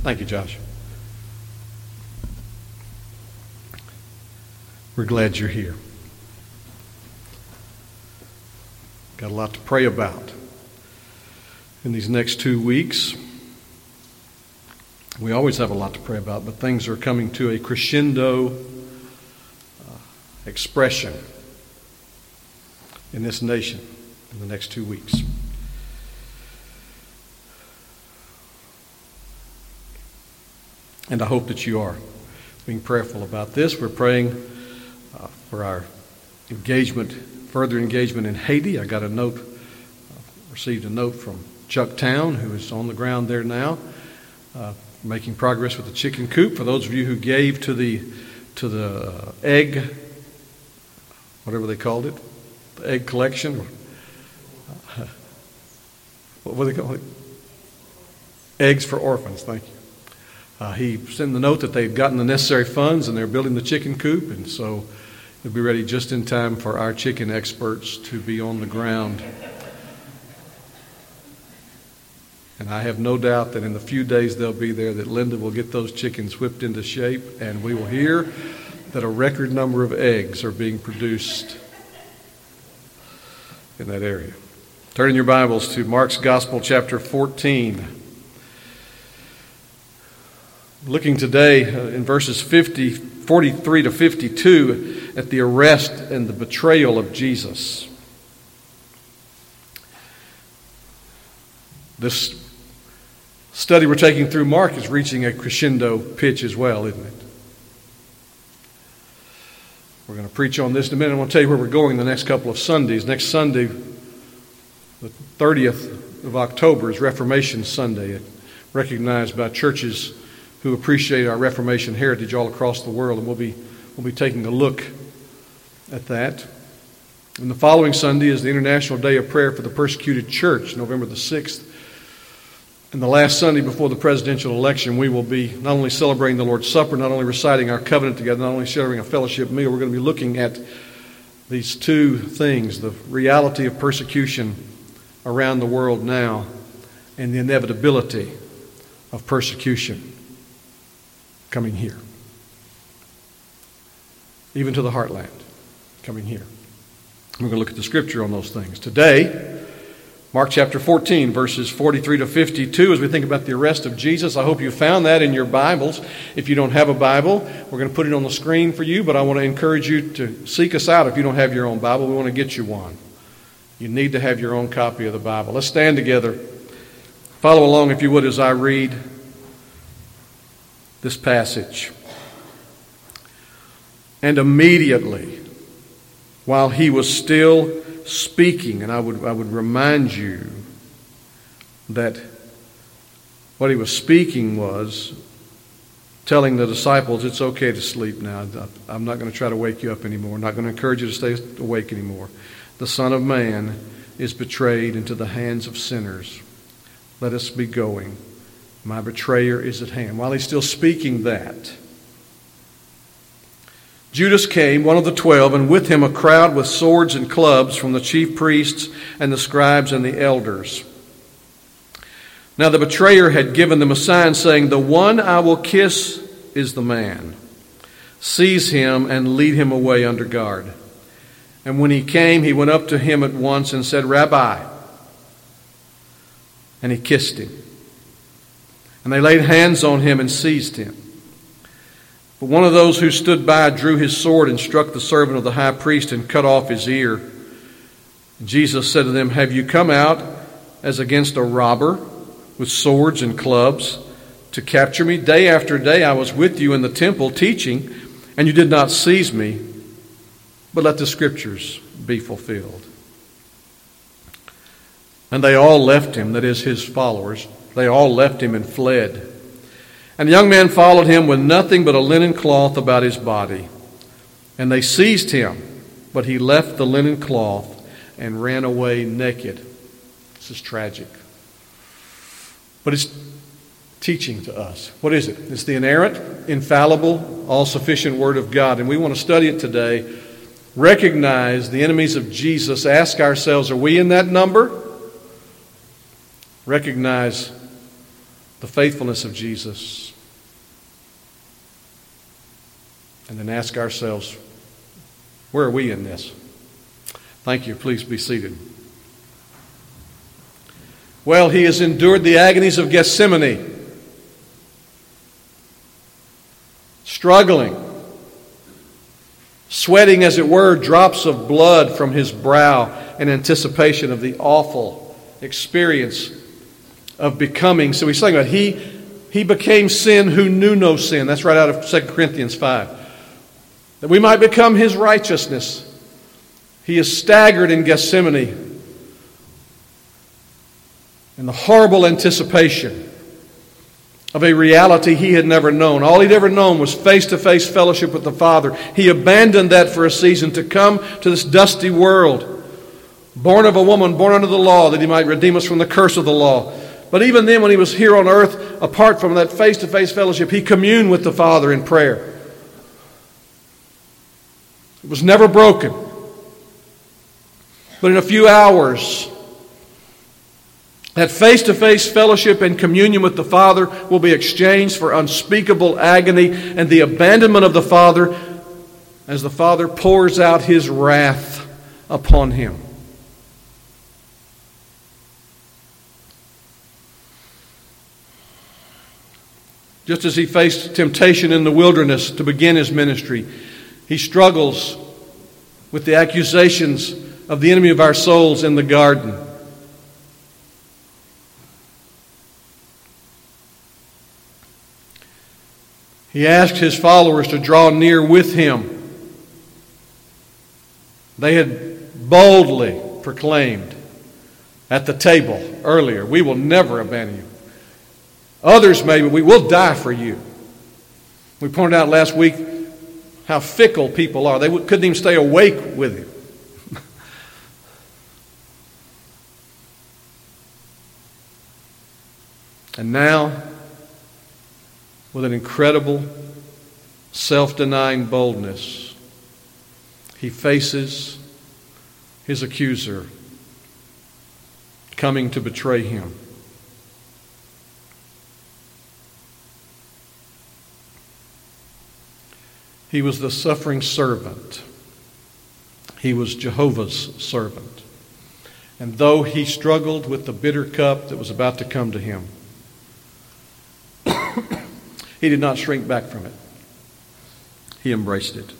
Thank you, Josh. We're glad you're here. Got a lot to pray about in these next 2 weeks. We always have a lot to pray about, but things are coming to a crescendo expression in this nation in the next 2 weeks. And I hope that you are being prayerful about this. We're praying for our engagement, further engagement in Haiti. I got a note, received a note from Chuck Town, who is on the ground there now, making progress with the chicken coop. For those of you who gave to the egg, whatever they called it, the egg collection, what do they call it? Eggs for Orphans, thank you. He sent the note that they'd gotten the necessary funds and they're building the chicken coop, and so it'll be ready just in time for our chicken experts to be on the ground. And I have no doubt that in the few days they'll be there that Linda will get those chickens whipped into shape, and we will hear that a record number of eggs are being produced in that area. Turn in your Bibles to Mark's Gospel, chapter 14. Looking today in verses 43 to 52 at the arrest and the betrayal of Jesus. This study we're taking through Mark is reaching a crescendo pitch as well, isn't it? We're going to preach on this in a minute. I want to tell you where we're going the next couple of Sundays. Next Sunday, the 30th of October, is Reformation Sunday. It's recognized by churches who appreciate our Reformation heritage all across the world, and we'll be taking a look at that. And the following Sunday is the International Day of Prayer for the Persecuted Church, November the 6th. And the last Sunday before the presidential election, we will be not only celebrating the Lord's Supper, not only reciting our covenant together, not only sharing a fellowship meal, we're going to be looking at these two things, the reality of persecution around the world now and the inevitability of persecution coming here. Even to the heartland, coming here. We're going to look at the scripture on those things. Today, Mark chapter 14, verses 43 to 52, as we think about the arrest of Jesus. I hope you found that in your Bibles. If you don't have a Bible, we're going to put it on the screen for you, but I want to encourage you to seek us out if you don't have your own Bible. We want to get you one. You need to have your own copy of the Bible. Let's stand together. Follow along, if you would, as I read this passage. And immediately, while he was still speaking, and I would remind you that what he was speaking was telling the disciples, it's okay to sleep now. I'm not going to try to wake you up anymore. I'm not going to encourage you to stay awake anymore. The Son of Man is betrayed into the hands of sinners. Let us be going. My betrayer is at hand. While he's still speaking that, Judas came, one of the 12, and with him a crowd with swords and clubs from the chief priests and the scribes and the elders. Now the betrayer had given them a sign, saying, "The one I will kiss is the man. Seize him and lead him away under guard." And when he came, he went up to him at once and said, "Rabbi." And he kissed him. And they laid hands on him and seized him. But one of those who stood by drew his sword and struck the servant of the high priest and cut off his ear. And Jesus said to them, "Have you come out as against a robber with swords and clubs to capture me? Day after day I was with you in the temple teaching, and you did not seize me. But let the scriptures be fulfilled." And they all left him, that is, his followers. They all left him and fled. And the young man followed him with nothing but a linen cloth about his body. And they seized him, but he left the linen cloth and ran away naked. This is tragic. But it's teaching to us. What is it? It's the inerrant, infallible, all-sufficient Word of God. And we want to study it today. Recognize the enemies of Jesus. Ask ourselves, are we in that number? Recognize the faithfulness of Jesus, and then ask ourselves, where are we in this? Thank you. Please be seated. Well, he has endured the agonies of Gethsemane, struggling, sweating, as it were, drops of blood from his brow in anticipation of the awful experience of becoming. So he's talking about he became sin who knew no sin. That's right out of 2 Corinthians 5. That we might become his righteousness. He is staggered in Gethsemane in the horrible anticipation of a reality he had never known. All he'd ever known was face-to-face fellowship with the Father. He abandoned that for a season to come to this dusty world, born of a woman, born under the law, that he might redeem us from the curse of the law. But even then, when he was here on earth, apart from that face-to-face fellowship, he communed with the Father in prayer. It was never broken. But in a few hours, that face-to-face fellowship and communion with the Father will be exchanged for unspeakable agony and the abandonment of the Father as the Father pours out his wrath upon him. Just as he faced temptation in the wilderness to begin his ministry, he struggles with the accusations of the enemy of our souls in the garden. He asked his followers to draw near with him. They had boldly proclaimed at the table earlier, "We will never abandon you. Others may, but we will die for you." We pointed out last week how fickle people are. They couldn't even stay awake with him. And now, with an incredible self-denying boldness, he faces his accuser coming to betray him. He was the suffering servant. He was Jehovah's servant. And though he struggled with the bitter cup that was about to come to him, he did not shrink back from it. He embraced it.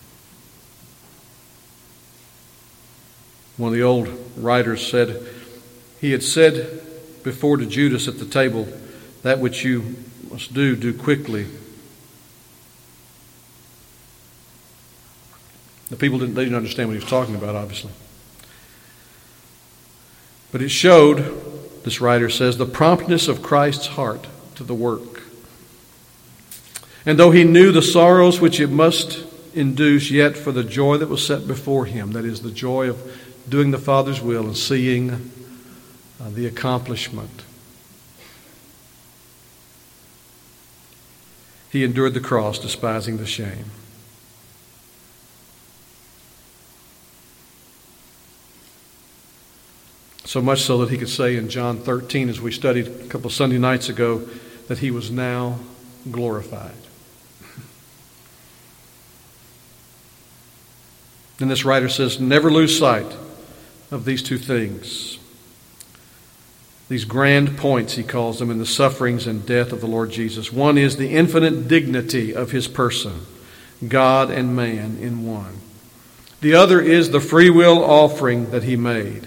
One of the old writers said, he had said before to Judas at the table, "That which you must do, do quickly." The people they didn't understand what he was talking about, obviously. But it showed, this writer says, the promptness of Christ's heart to the work. And though he knew the sorrows which it must induce, yet for the joy that was set before him, that is, the joy of doing the Father's will and seeing the accomplishment, he endured the cross, despising the shame. So much so that he could say in John 13, as we studied a couple of Sunday nights ago, that he was now glorified. And this writer says, never lose sight of these two things. These grand points, he calls them, in the sufferings and death of the Lord Jesus. One is the infinite dignity of his person, God and man in one. The other is the free will offering that he made,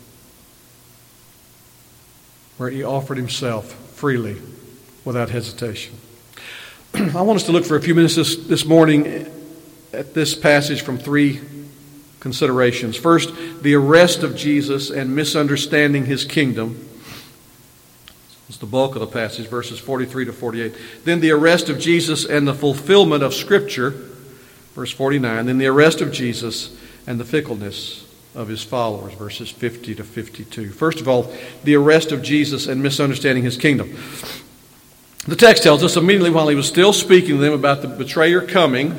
where he offered himself freely, without hesitation. I want us to look for a few minutes this morning at this passage from three considerations. First, the arrest of Jesus and misunderstanding his kingdom. It's the bulk of the passage, verses 43 to 48. Then the arrest of Jesus and the fulfillment of Scripture, verse 49. Then the arrest of Jesus and the fickleness of his followers, verses 50 to 52. First of all, the arrest of Jesus and misunderstanding his kingdom. The text tells us immediately while he was still speaking to them about the betrayer coming,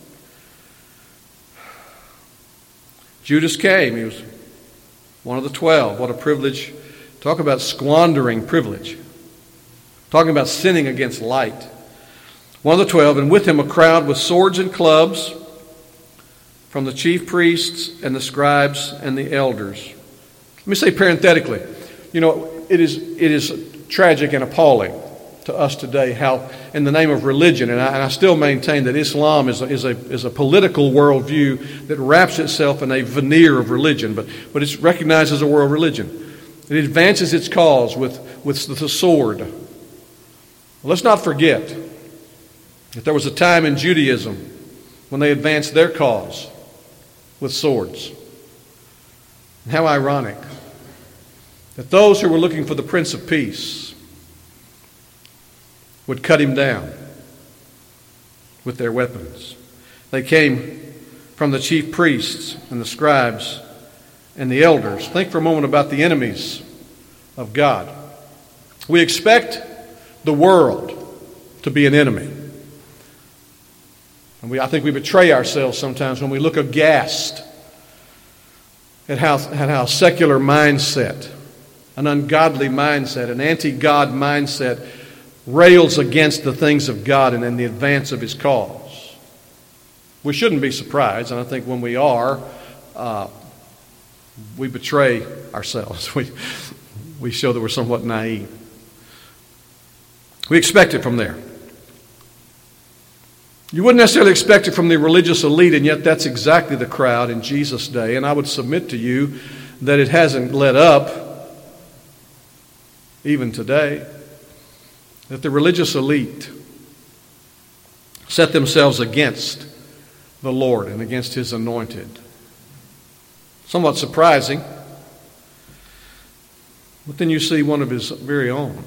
Judas came. He was one of the 12. What a privilege. Talk about squandering privilege. talking about sinning against light. One of the 12, and with him a crowd with swords and clubs from the chief priests and the scribes and the elders. Let me say parenthetically, it is tragic and appalling to us today how, in the name of religion, and I still maintain that Islam is a political worldview that wraps itself in a veneer of religion, but it's recognized as a world religion. It advances its cause with the sword. Well, let's not forget that there was a time in Judaism when they advanced their cause with swords. And how ironic that those who were looking for the Prince of Peace would cut him down with their weapons. They came from the chief priests and the scribes and the elders. Think for a moment about the enemies of God. We expect the world to be an enemy. And I think we betray ourselves sometimes when we look aghast at how secular mindset, an ungodly mindset, an anti-God mindset rails against the things of God and in the advance of His cause. We shouldn't be surprised, and I think when we are, we betray ourselves. We show that we're somewhat naive. We expect it from there. You wouldn't necessarily expect it from the religious elite, and yet that's exactly the crowd in Jesus' day. And I would submit to you that it hasn't let up even today. That the religious elite set themselves against the Lord and against His anointed. Somewhat surprising. But then you see one of His very own.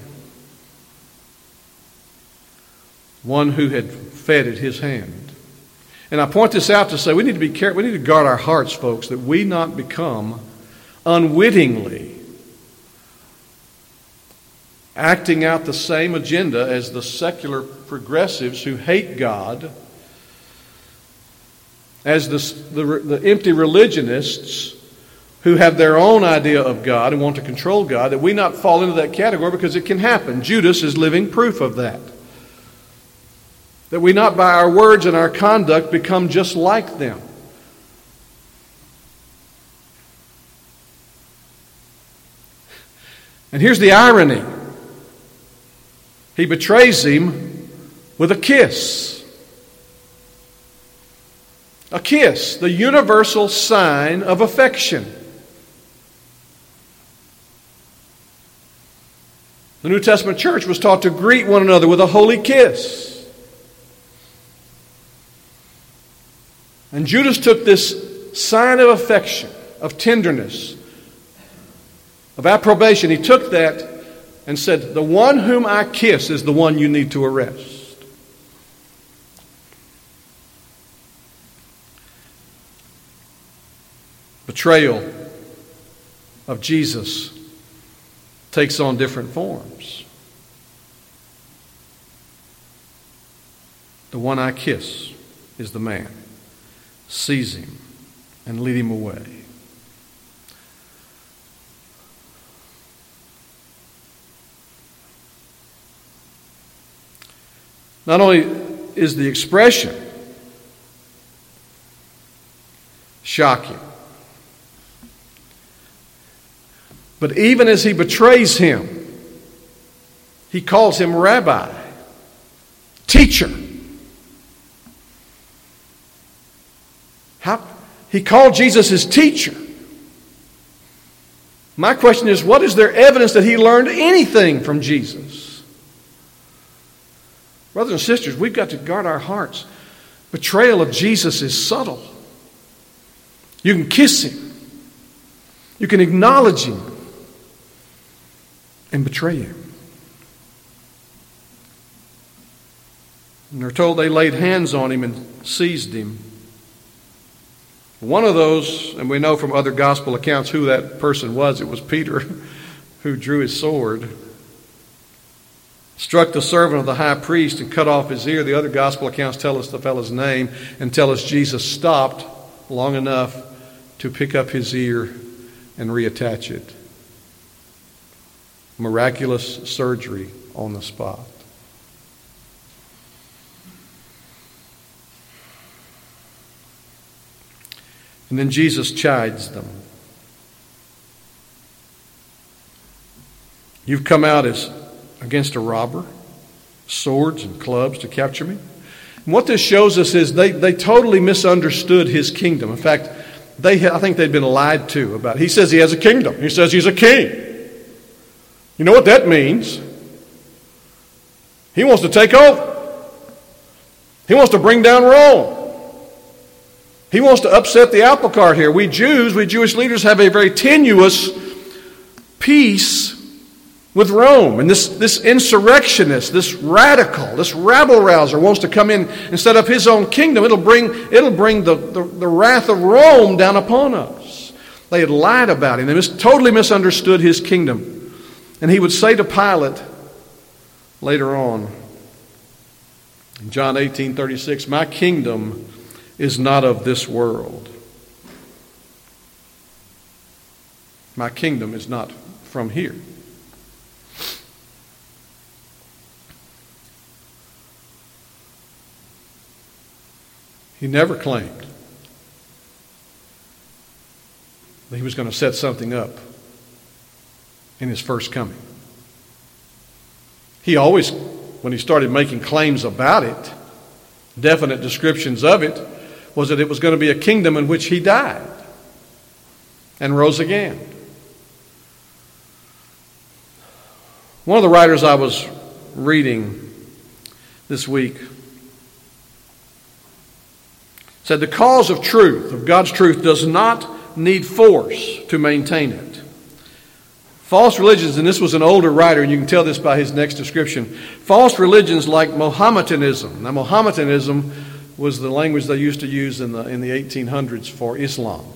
One who had fed at His hand. And I point this out to say we need to be careful. We need to guard our hearts, folks, that we not become unwittingly acting out the same agenda as the secular progressives who hate God, as the empty religionists who have their own idea of God and want to control God, that we not fall into that category, because it can happen. Judas is living proof of that. That we not by our words and our conduct become just like them. And here's the irony. He betrays him with a kiss. A kiss, the universal sign of affection. The New Testament church was taught to greet one another with a holy kiss. And Judas took this sign of affection, of tenderness, of approbation. He took that and said, the one whom I kiss is the one you need to arrest. Betrayal of Jesus takes on different forms. The one I kiss is the man. Seize him and lead him away. Not only is the expression shocking, but even as he betrays him, he calls him rabbi, teacher. He called Jesus his teacher. My question is, what is there evidence that he learned anything from Jesus? Brothers and sisters, we've got to guard our hearts. Betrayal of Jesus is subtle. You can kiss him. You can acknowledge him and betray him. And they're told they laid hands on him and seized him. One of those, and we know from other gospel accounts who that person was, it was Peter who drew his sword, struck the servant of the high priest and cut off his ear. The other gospel accounts tell us the fellow's name and tell us Jesus stopped long enough to pick up his ear and reattach it. Miraculous surgery on the spot. And then Jesus chides them. You've come out as against a robber, swords and clubs to capture me. And what this shows us is they totally misunderstood his kingdom. In fact, I think they'd been lied to about it. He says he has a kingdom. He says he's a king. You know what that means? He wants to take over. He wants to bring down Rome. He wants to upset the apple cart here. We Jewish leaders have a very tenuous peace with Rome. And this insurrectionist, this radical, this rabble-rouser wants to come in and set up his own kingdom. It'll bring the wrath of Rome down upon us. They had lied about him. They totally misunderstood his kingdom. And he would say to Pilate later on, in John 18:36, my kingdom is not of this world. My kingdom is not from here. He never claimed that he was going to set something up in his first coming. He always, when he started making claims about it, definite descriptions of it, was that it was going to be a kingdom in which he died and rose again. One of the writers I was reading this week said the cause of truth, of God's truth, does not need force to maintain it. False religions, and this was an older writer, and you can tell this by his next description, false religions like Mohammedanism. Now, Mohammedanism was the language they used to use in the 1800s for Islam.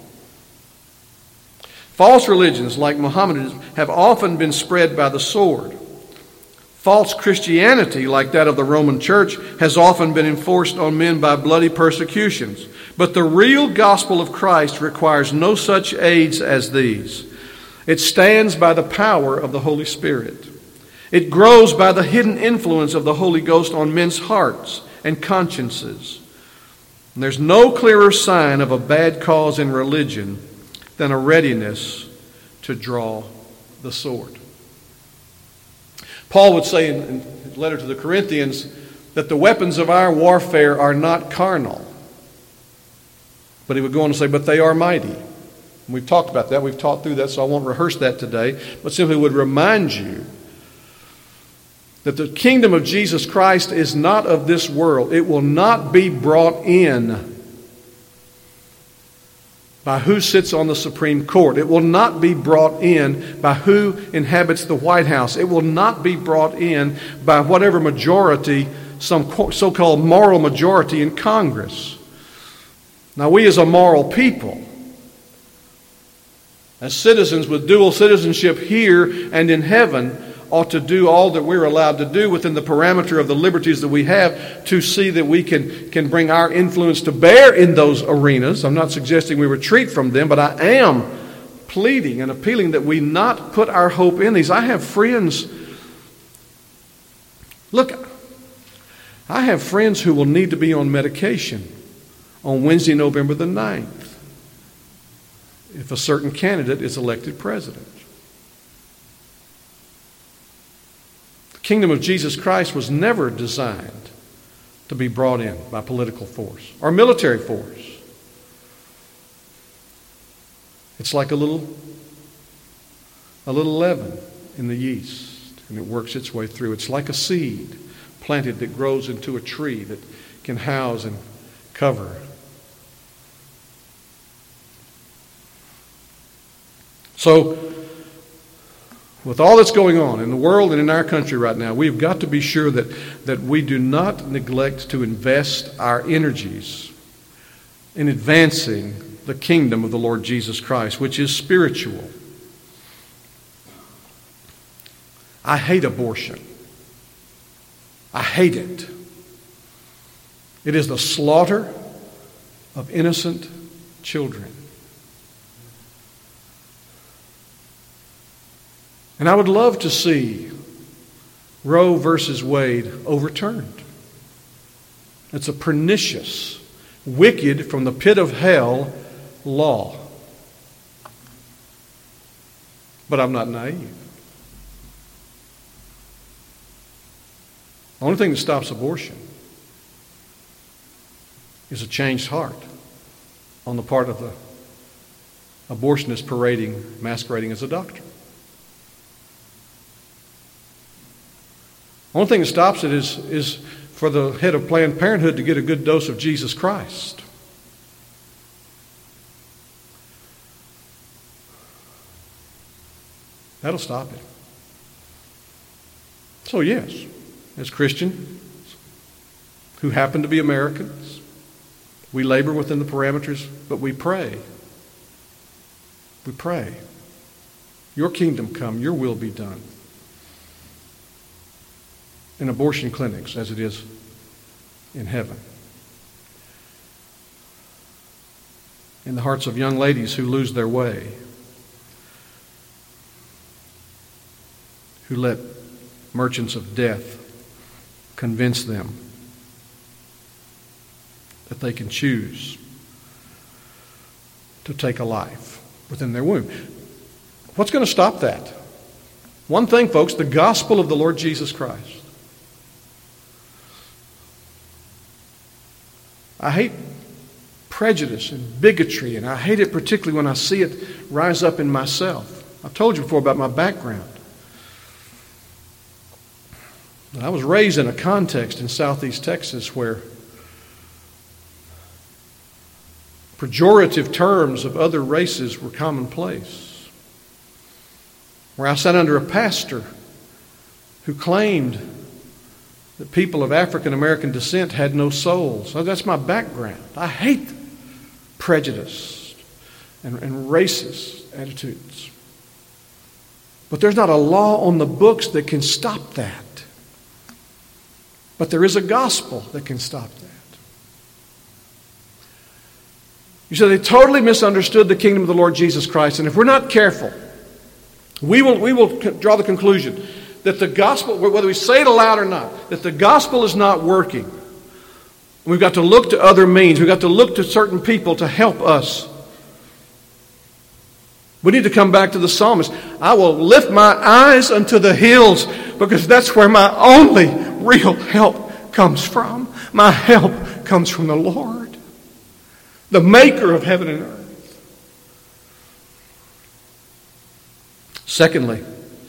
False religions like Mohammedanism have often been spread by the sword. False Christianity, like that of the Roman Church, has often been enforced on men by bloody persecutions. But the real gospel of Christ requires no such aids as these. It stands by the power of the Holy Spirit. It grows by the hidden influence of the Holy Ghost on men's hearts and consciences. And there's no clearer sign of a bad cause in religion than a readiness to draw the sword. Paul would say in his letter to the Corinthians that the weapons of our warfare are not carnal. But he would go on to say, but they are mighty. And we've talked about that. We've taught through that, so I won't rehearse that today. But simply would remind you that the kingdom of Jesus Christ is not of this world. It will not be brought in by who sits on the Supreme Court. It will not be brought in by who inhabits the White House. It will not be brought in by whatever majority, some so-called moral majority in Congress. Now, we as a moral people, as citizens with dual citizenship here and in heaven, ought to do all that we're allowed to do within the parameter of the liberties that we have to see that we can bring our influence to bear in those arenas. I'm not suggesting we retreat from them, but I am pleading and appealing that we not put our hope in these. I have friends, look, I have friends who will need to be on medication on Wednesday, November the 9th, if a certain candidate is elected president. The kingdom of Jesus Christ was never designed to be brought in by political force or military force. It's like a little leaven in the yeast, and it works its way through. It's like a seed planted that grows into a tree that can house and cover. So, with all that's going on in the world and in our country right now, we've got to be sure that we do not neglect to invest our energies in advancing the kingdom of the Lord Jesus Christ, which is spiritual. I hate abortion. I hate it. It is the slaughter of innocent children. And I would love to see Roe versus Wade overturned. It's a pernicious, wicked, from the pit of hell law. But I'm not naive. The only thing that stops abortion is a changed heart on the part of the abortionist masquerading as a doctor. The only thing that stops it is for the head of Planned Parenthood to get a good dose of Jesus Christ. That'll stop it. So yes, as Christians who happen to be Americans, we labor within the parameters, but we pray. We pray. Your kingdom come, your will be done. In abortion clinics as it is in heaven. In the hearts of young ladies who lose their way, who let merchants of death convince them that they can choose to take a life within their womb. What's going to stop that? One thing, folks, the gospel of the Lord Jesus Christ. I hate prejudice and bigotry, and I hate it particularly when I see it rise up in myself. I've told you before about my background. I was raised in a context in southeast Texas where pejorative terms of other races were commonplace. Where I sat under a pastor who claimed that people of African American descent had no souls. So that's my background. I hate prejudice and racist attitudes. But there's not a law on the books that can stop that. But there is a gospel that can stop that. You say they totally misunderstood the kingdom of the Lord Jesus Christ. And if we're not careful, we will draw the conclusion that the gospel, whether we say it aloud or not, that the gospel is not working. We've got to look to other means. We've got to look to certain people to help us. We need to come back to the psalmist. I will lift my eyes unto the hills because that's where my only real help comes from. My help comes from the Lord, the maker of heaven and earth. Secondly,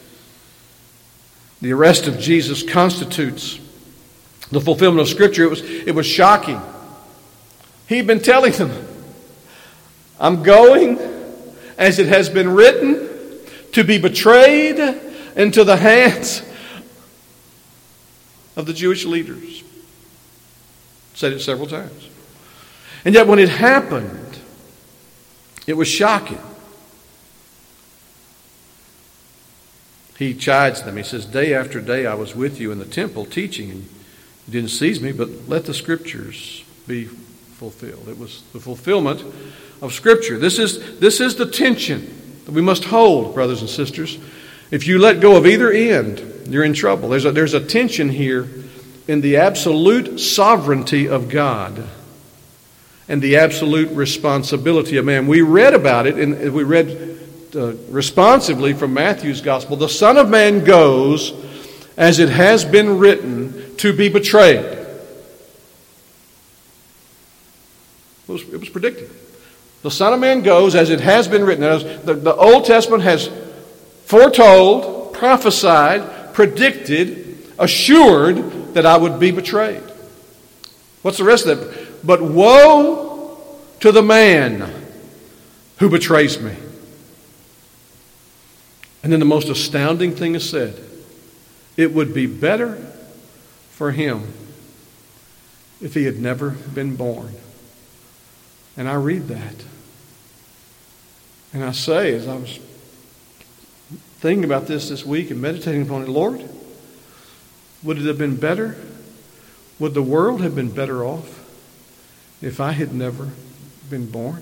the arrest of Jesus constitutes the fulfillment of Scripture. It was shocking. He'd been telling them, I'm going, as it has been written, to be betrayed into the hands of the Jewish leaders. Said it several times. And yet when it happened, it was shocking. He chides them. He says, day after day I was with you in the temple teaching, and you didn't seize me, but let the Scriptures be fulfilled. It was the fulfillment of Scripture. This is the tension that we must hold, brothers and sisters. If you let go of either end, you're in trouble. There's a tension here in the absolute sovereignty of God and the absolute responsibility of man. We read about it, and we read responsively from Matthew's Gospel. The Son of Man goes, as it has been written, to be betrayed. It was predicted. The Son of Man goes, as it has been written. The Old Testament has foretold, prophesied, predicted, assured that I would be betrayed. What's the rest of it? But woe to the man who betrays me. And then the most astounding thing is said. It would be better for him if he had never been born. And I read that. And I say, as I was thinking about this week and meditating upon it, Lord, would it have been better? Would the world have been better off if I had never been born?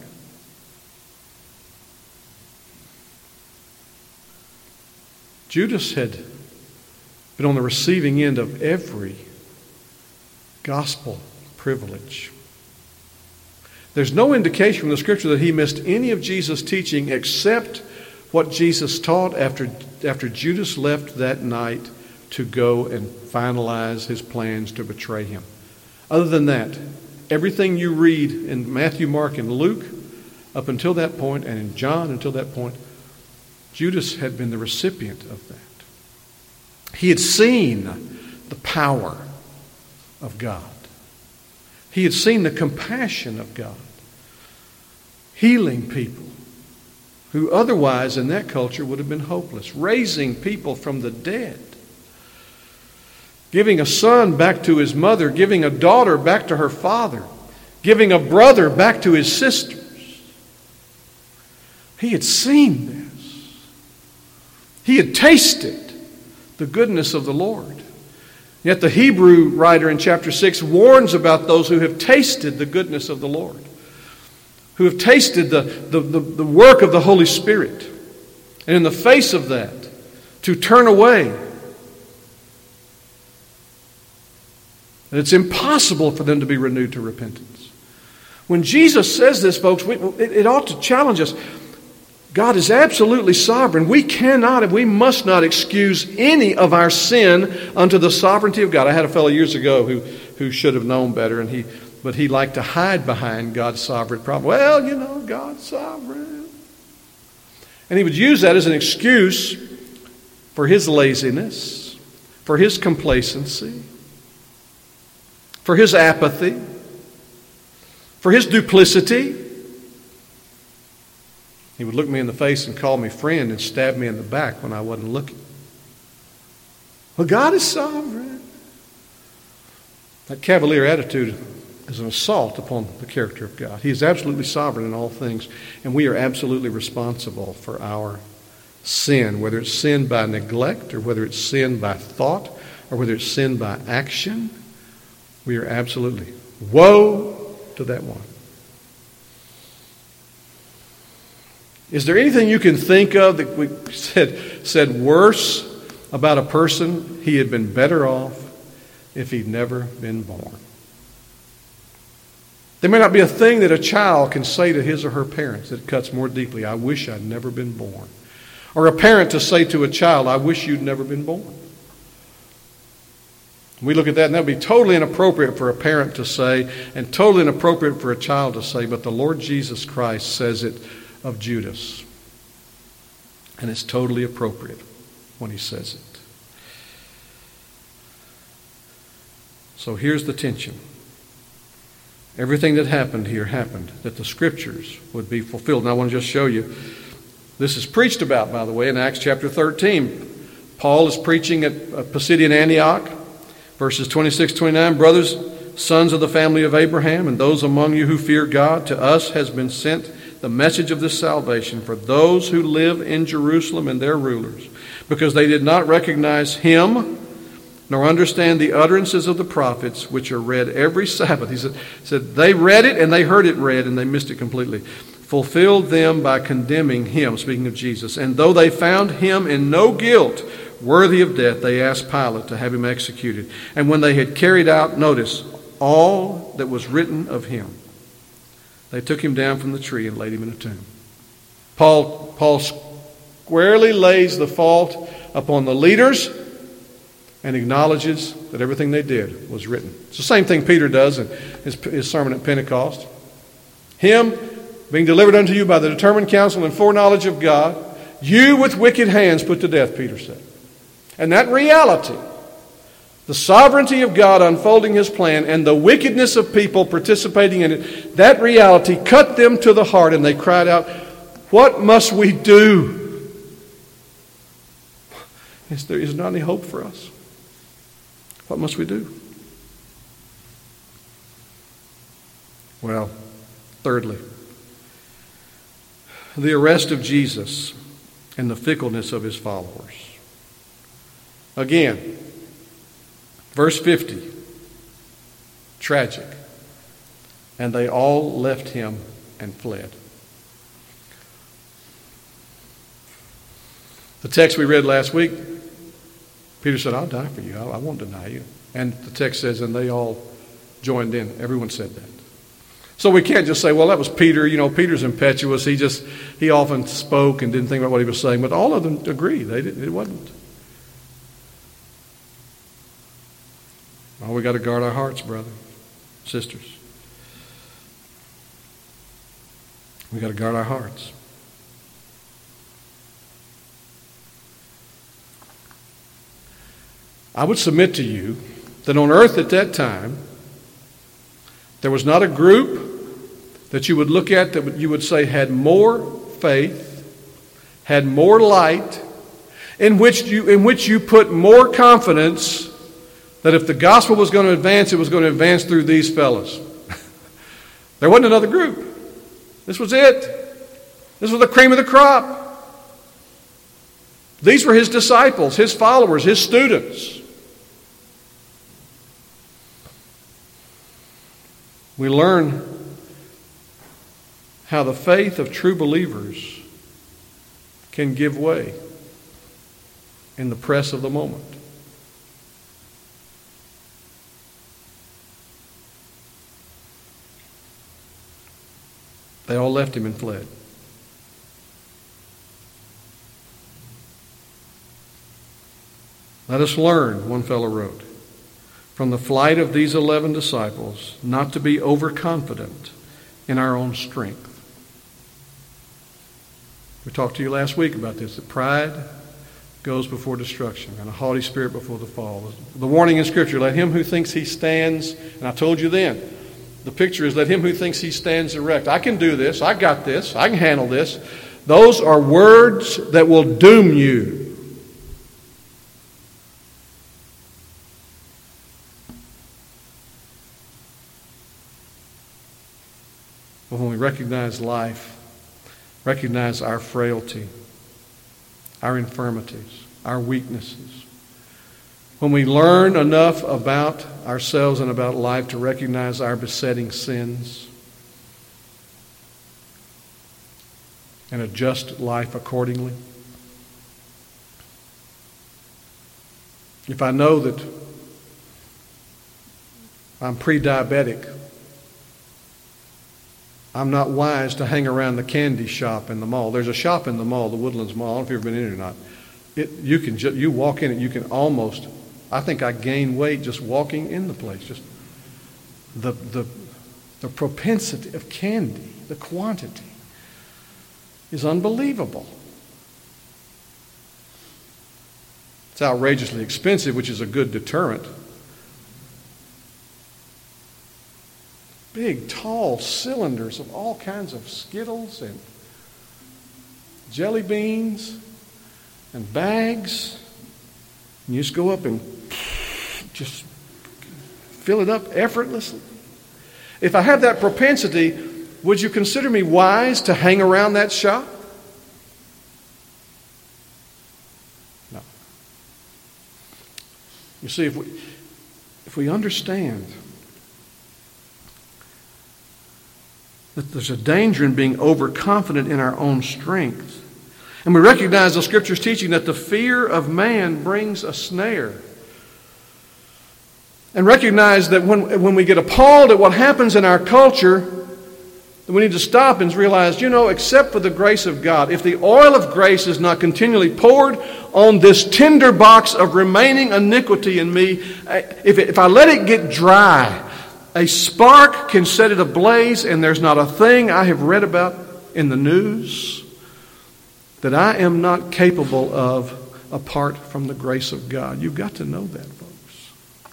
Judas had been on the receiving end of every gospel privilege. There's no indication from the Scripture that he missed any of Jesus' teaching except what Jesus taught after Judas left that night to go and finalize his plans to betray him. Other than that, everything you read in Matthew, Mark, and Luke up until that point, and in John until that point, Judas had been the recipient of that. He had seen the power of God. He had seen the compassion of God, healing people who otherwise in that culture would have been hopeless, raising people from the dead, giving a son back to his mother, giving a daughter back to her father, giving a brother back to his sisters. He had seen this. He had tasted the goodness of the Lord. Yet the Hebrew writer in chapter 6 warns about those who have tasted the goodness of the Lord, who have tasted the work of the Holy Spirit. And in the face of that, to turn away. And it's impossible for them to be renewed to repentance. When Jesus says this, folks, it ought to challenge us. God is absolutely sovereign. We cannot and we must not excuse any of our sin unto the sovereignty of God. I had a fellow years ago who should have known better, but he liked to hide behind God's sovereign problem. Well, God's sovereign. And he would use that as an excuse for his laziness, for his complacency, for his apathy, for his duplicity. He would look me in the face and call me friend and stab me in the back when I wasn't looking. Well, God is sovereign. That cavalier attitude is an assault upon the character of God. He is absolutely sovereign in all things, and we are absolutely responsible for our sin, whether it's sin by neglect or whether it's sin by thought or whether it's sin by action. We are absolutely, woe to that one. Is there anything you can think of that we said worse about a person? He had been better off if he'd never been born. There may not be a thing that a child can say to his or her parents that cuts more deeply. I wish I'd never been born. Or a parent to say to a child, I wish you'd never been born. We look at that and that would be totally inappropriate for a parent to say and totally inappropriate for a child to say, but the Lord Jesus Christ says it of Judas. And it's totally appropriate when he says it. So here's the tension. Everything that happened here happened that the Scriptures would be fulfilled. And I want to just show you, this is preached about, by the way, in Acts chapter 13. Paul is preaching at Pisidian Antioch, verses 26-29. Brothers, sons of the family of Abraham, and those among you who fear God, to us has been sent the message of this salvation for those who live in Jerusalem and their rulers, because they did not recognize him, nor understand the utterances of the prophets, which are read every Sabbath. He said they read it and they heard it read and they missed it completely. Fulfilled them by condemning him, speaking of Jesus. And though they found him in no guilt, worthy of death, they asked Pilate to have him executed. And when they had carried out, notice, all that was written of him, they took him down from the tree and laid him in a tomb. Paul squarely lays the fault upon the leaders and acknowledges that everything they did was written. It's the same thing Peter does in his sermon at Pentecost. Him being delivered unto you by the determined counsel and foreknowledge of God, you with wicked hands put to death, Peter said. And that reality, the sovereignty of God unfolding his plan and the wickedness of people participating in it, that reality cut them to the heart and they cried out, what must we do? There is not any hope for us. What must we do? Well, thirdly, the arrest of Jesus and the fickleness of his followers. Again, verse 50, tragic. And they all left him and fled. The text we read last week, Peter said, I'll die for you. I won't deny you. And the text says, and they all joined in. Everyone said that. So we can't just say, well, that was Peter. You know, Peter's impetuous. He often spoke and didn't think about what he was saying. But all of them agree. It wasn't. Oh, we got to guard our hearts, brothers, sisters. We got to guard our hearts. I would submit to you that on earth at that time, there was not a group that you would look at that you would say had more faith, had more light, in which you put more confidence that if the gospel was going to advance, it was going to advance through these fellows. There wasn't another group. This was it. This was the cream of the crop. These were his disciples, his followers, his students. We learn how the faith of true believers can give way in the press of the moment. They all left him and fled. Let us learn, one fellow wrote, from the flight of these 11 disciples, not to be overconfident in our own strength. We talked to you last week about this, that pride goes before destruction and a haughty spirit before the fall. The warning in Scripture, let him who thinks he stands, and I told you then, the picture is let him who thinks he stands erect. I can do this, I got this, I can handle this. Those are words that will doom you. But when we recognize life, recognize our frailty, our infirmities, our weaknesses, when we learn enough about ourselves and about life to recognize our besetting sins and adjust life accordingly, if I know that I'm pre-diabetic, I'm not wise to hang around the candy shop in the mall. There's a shop in the mall, the Woodlands Mall. I don't know if you've ever been in it or not. You walk in it, you can almost, I think I gain weight just walking in the place. Just the propensity of candy, the quantity is unbelievable. It's outrageously expensive, which is a good deterrent. Big, tall cylinders of all kinds of Skittles and jelly beans and bags. And you just go up and just fill it up effortlessly. If I have that propensity, would you consider me wise to hang around that shop? No. You see, if we understand that there's a danger in being overconfident in our own strength, and we recognize the Scripture's teaching that the fear of man brings a snare, and recognize that when we get appalled at what happens in our culture, that we need to stop and realize, except for the grace of God, if the oil of grace is not continually poured on this tinder box of remaining iniquity in me, if I let it get dry, a spark can set it ablaze, and there's not a thing I have read about in the news that I am not capable of apart from the grace of God. You've got to know that, folks.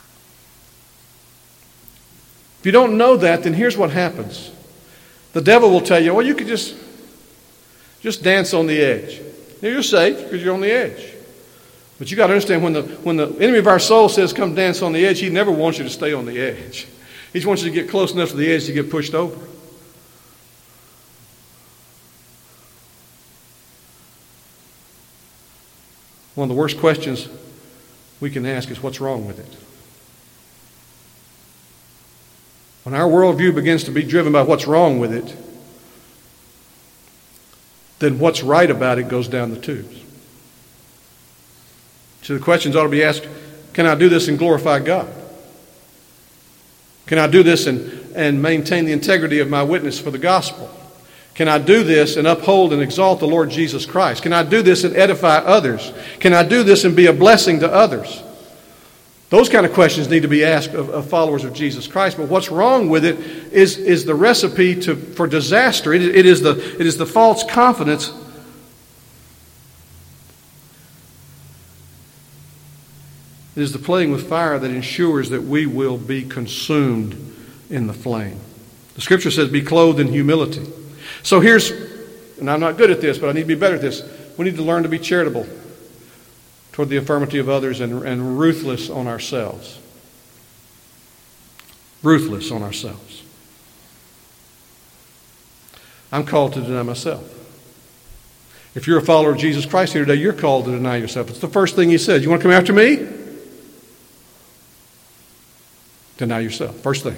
If you don't know that, then here's what happens. The devil will tell you, well, you could just dance on the edge. You're safe because you're on the edge. But you got to understand, when the enemy of our soul says, come dance on the edge, he never wants you to stay on the edge. He just wants you to get close enough to the edge to get pushed over. One of the worst questions we can ask is, what's wrong with it? When our worldview begins to be driven by what's wrong with it, then what's right about it goes down the tubes. So the questions ought to be asked, can I do this and glorify God? Can I do this and maintain the integrity of my witness for the gospel? Can I do this and uphold and exalt the Lord Jesus Christ? Can I do this and edify others? Can I do this and be a blessing to others? Those kind of questions need to be asked of followers of Jesus Christ. But what's wrong with it is the recipe for disaster. It is the false confidence. It is the playing with fire that ensures that we will be consumed in the flame. The Scripture says, be clothed in humility. So here's, and I'm not good at this, but I need to be better at this. We need to learn to be charitable toward the infirmity of others and ruthless on ourselves. Ruthless on ourselves. I'm called to deny myself. If you're a follower of Jesus Christ here today, you're called to deny yourself. It's the first thing he says. You want to come after me? Deny yourself. First thing.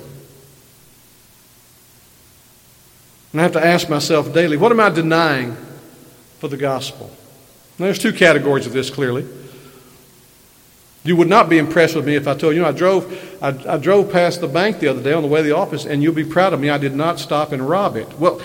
And I have to ask myself daily, what am I denying for the gospel? Now, there's two categories of this clearly. You would not be impressed with me if I told you, I drove past the bank the other day on the way to the office, and you'll be proud of me. I did not stop and rob it. Well,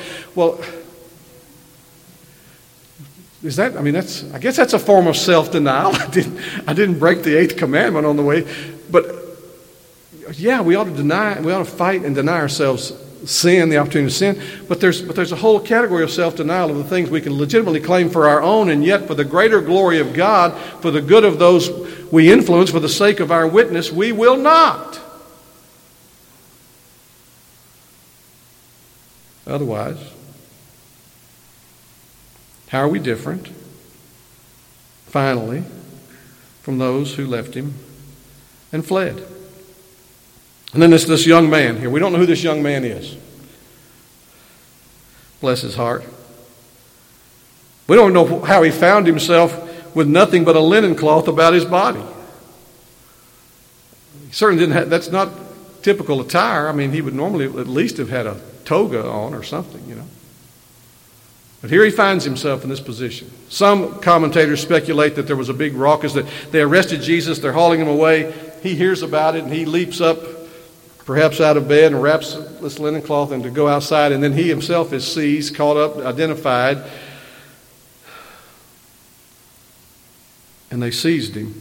is that? I mean, I guess that's a form of self-denial. I didn't break the 8th commandment on the way, but yeah, we ought to fight and deny ourselves sin, the opportunity to sin. But there's a whole category of self-denial of the things we can legitimately claim for our own, and yet for the greater glory of God, for the good of those we influence, for the sake of our witness, we will not. Otherwise, how are we different, finally, from those who left him and fled? And then there's this young man here. We don't know who this young man is. Bless his heart. We don't know how he found himself with nothing but a linen cloth about his body. He certainly didn't have, that's not typical attire. I mean, he would normally at least have had a toga on or something, you know. But here he finds himself in this position. Some commentators speculate that there was a big raucous, that they arrested Jesus, they're hauling him away. He hears about it and he leaps up, perhaps out of bed, and wraps this linen cloth and to go outside, and then he himself is seized, caught up, identified, and they seized him.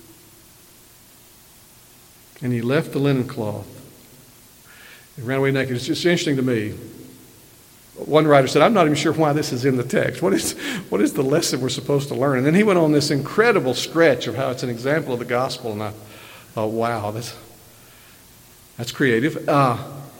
And he left the linen cloth. He ran away naked. It's just interesting to me. One writer said, I'm not even sure why this is in the text. What is the lesson we're supposed to learn? And then he went on this incredible stretch of how it's an example of the gospel, and I thought, wow, that's creative. But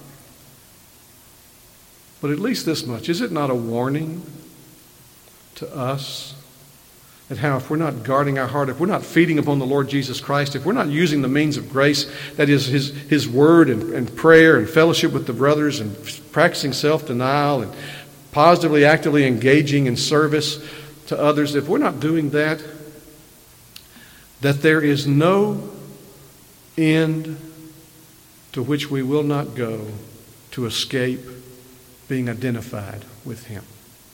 at least this much. Is it not a warning to us that how if we're not guarding our heart, if we're not feeding upon the Lord Jesus Christ, if we're not using the means of grace, that is His Word and prayer and fellowship with the brothers and practicing self-denial and positively, actively engaging in service to others, if we're not doing that, that there is no end to which we will not go to escape being identified with Him.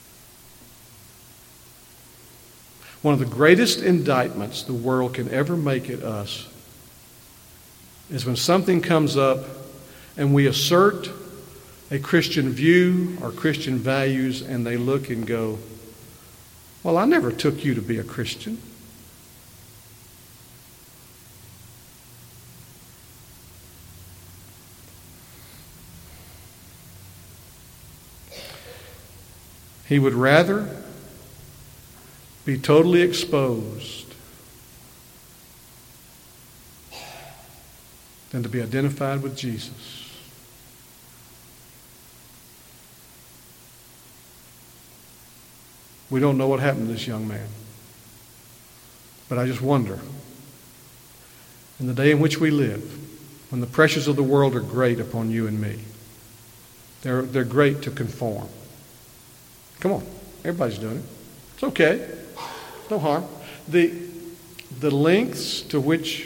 One of the greatest indictments the world can ever make at us is when something comes up and we assert a Christian view or Christian values, and they look and go, well, I never took you to be a Christian. He would rather be totally exposed than to be identified with Jesus. We don't know what happened to this young man. But I just wonder, in the day in which we live, when the pressures of the world are great upon you and me, they're great to conform. Come on, everybody's doing it. It's okay. No harm. The lengths to which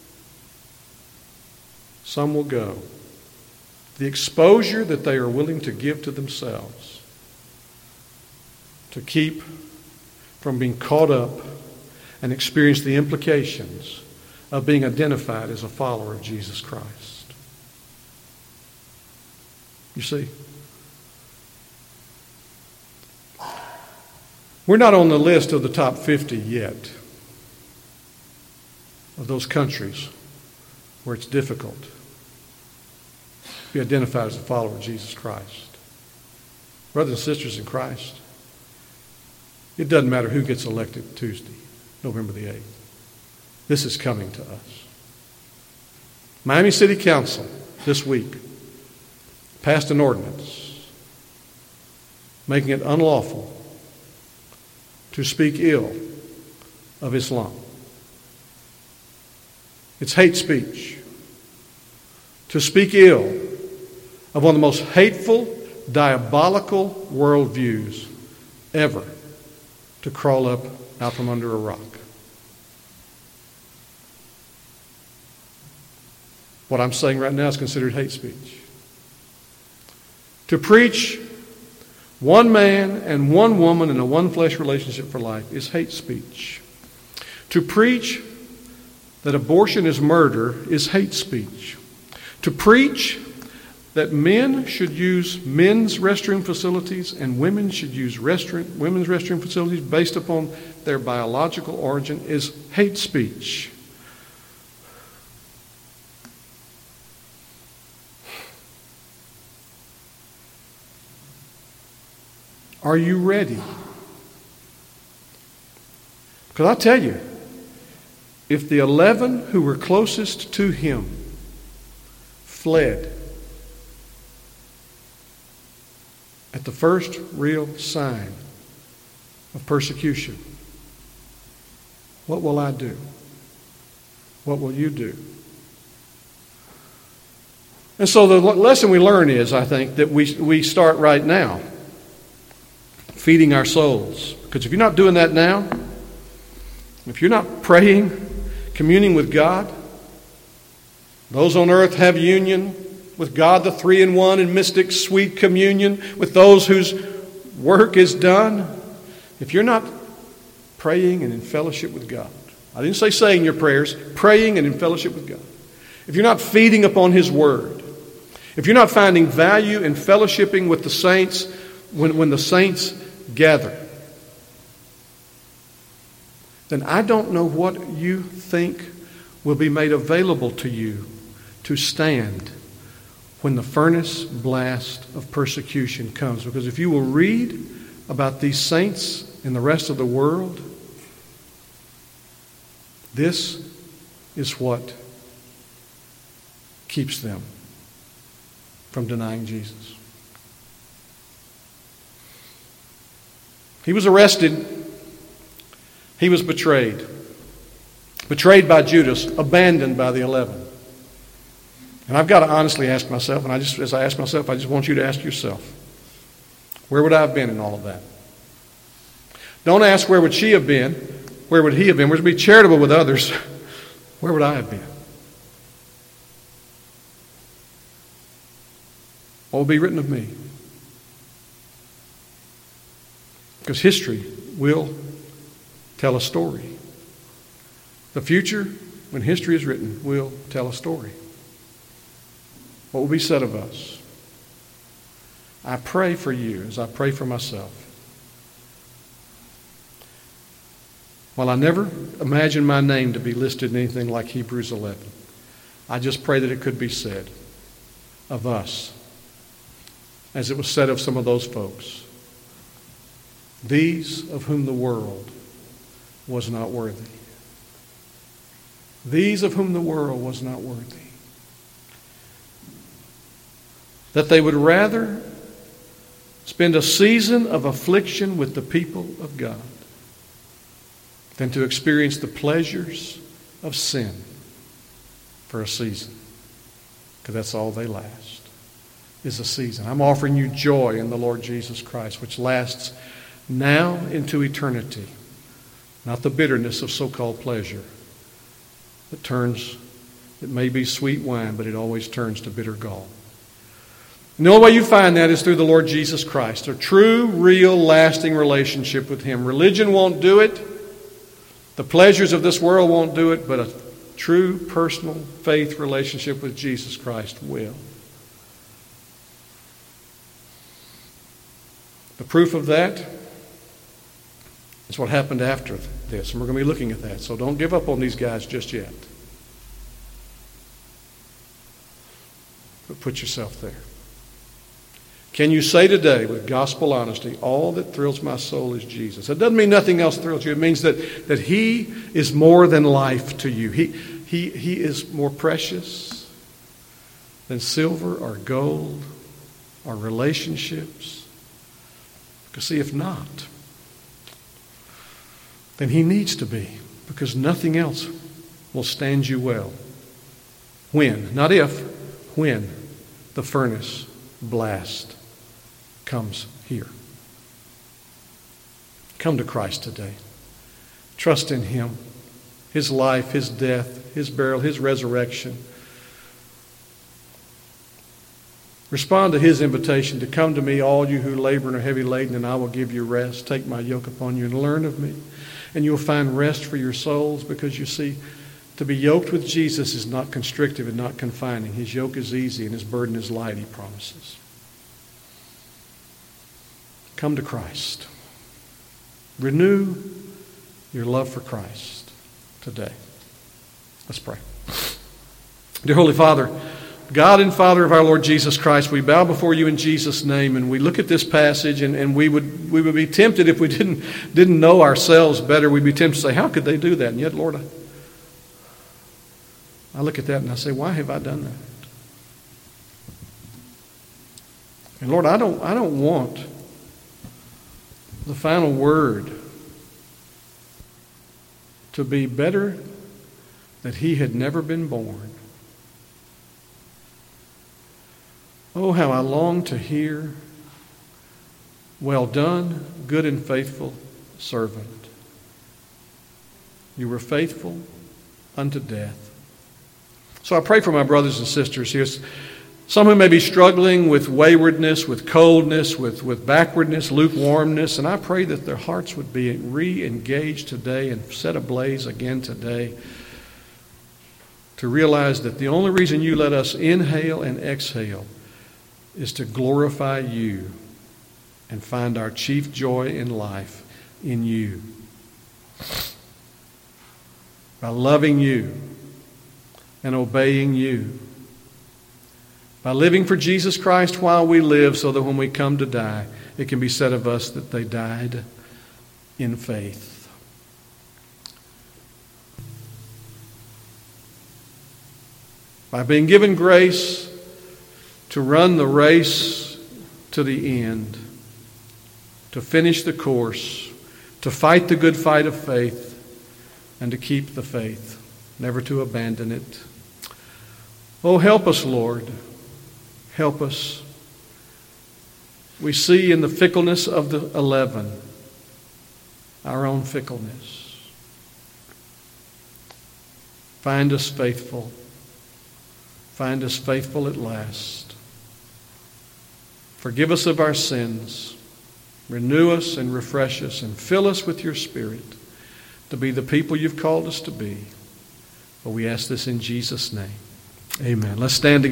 some will go, the exposure that they are willing to give to themselves to keep from being caught up and experience the implications of being identified as a follower of Jesus Christ. You see? We're not on the list of the top 50 yet of those countries where it's difficult to be identified as a follower of Jesus Christ. Brothers and sisters in Christ, it doesn't matter who gets elected Tuesday, November the 8th. This is coming to us. Miami City Council this week passed an ordinance making it unlawful to speak ill of Islam. It's hate speech. To speak ill of one of the most hateful, diabolical worldviews ever to crawl up out from under a rock. What I'm saying right now is considered hate speech. To preach one man and one woman in a one-flesh relationship for life is hate speech. To preach that abortion is murder is hate speech. To preach that men should use men's restroom facilities and women should use women's restroom facilities based upon their biological origin is hate speech. Are you ready? Because I tell you, if the 11 who were closest to him fled at the first real sign of persecution, what will I do? What will you do? And so the lesson we learn is, I think, that we start right now feeding our souls. Because if you're not doing that now, if you're not praying, communing with God, those on earth have union with God, the three in one, in mystic, sweet communion with those whose work is done. If you're not praying and in fellowship with God, I didn't say saying your prayers, praying and in fellowship with God. If you're not feeding upon His Word, if you're not finding value in fellowshipping with the saints when the saints gather, then I don't know what you think will be made available to you to stand when the furnace blast of persecution comes. Because if you will read about these saints in the rest of the world, this is what keeps them from denying Jesus. He was arrested. He was betrayed. Betrayed by Judas, abandoned by the 11. And I've got to honestly ask myself, and as I ask myself, I just want you to ask yourself, where would I have been in all of that? Don't ask where would she have been, where would he have been. We're to be charitable with others. Where would I have been? What will be written of me? Because history will tell a story. The future, when history is written, will tell a story. What will be said of us? I pray for you as I pray for myself. While I never imagined my name to be listed in anything like Hebrews 11, I just pray that it could be said of us, as it was said of some of those folks, these of whom the world was not worthy. These of whom the world was not worthy. That they would rather spend a season of affliction with the people of God than to experience the pleasures of sin for a season. Because that's all they last, is a season. I'm offering you joy in the Lord Jesus Christ, which lasts now into eternity. Not the bitterness of so-called pleasure that turns, it may be sweet wine, but it always turns to bitter gall. And the only way you find that is through the Lord Jesus Christ. A true, real, lasting relationship with Him. Religion won't do it. The pleasures of this world won't do it, but a true personal faith relationship with Jesus Christ will. The proof of that is what happened after this, and we're going to be looking at that. So don't give up on these guys just yet. But put yourself there. Can you say today with gospel honesty, all that thrills my soul is Jesus? It doesn't mean nothing else thrills you. It means that He is more than life to you. He is more precious than silver or gold or relationships. Because see, if not, then He needs to be, because nothing else will stand you well. When, not if, when the furnace blast comes here. Come to Christ today. Trust in Him, His life, His death, His burial, His resurrection. Respond to His invitation to come to me, all you who labor and are heavy laden, and I will give you rest. Take my yoke upon you and learn of me, and you'll find rest for your souls, because you see, to be yoked with Jesus is not constrictive and not confining. His yoke is easy and His burden is light, He promises. Come to Christ. Renew your love for Christ today. Let's pray. Dear Holy Father, God and Father of our Lord Jesus Christ, we bow before you in Jesus' name, and we look at this passage, and we would be tempted, if we didn't know ourselves better, we'd be tempted to say, how could they do that? And yet, Lord, I look at that and I say, why have I done that? And Lord, I don't want the final word to be better that he had never been born. Oh, how I long to hear, well done, good and faithful servant. You were faithful unto death. So I pray for my brothers and sisters here. Some who may be struggling with waywardness, with coldness, with backwardness, lukewarmness, and I pray that their hearts would be re-engaged today and set ablaze again today to realize that the only reason you let us inhale and exhale is to glorify you and find our chief joy in life in you. By loving you and obeying you. By living for Jesus Christ while we live, so that when we come to die, it can be said of us that they died in faith. By being given grace to run the race to the end, to finish the course, to fight the good fight of faith, and to keep the faith, never to abandon it. Oh, help us, Lord. Help us. We see in the fickleness of the 11 our own fickleness. Find us faithful. Find us faithful at last. Forgive us of our sins. Renew us and refresh us and fill us with your Spirit to be the people you've called us to be. For we ask this in Jesus' name. Amen. Let's stand together.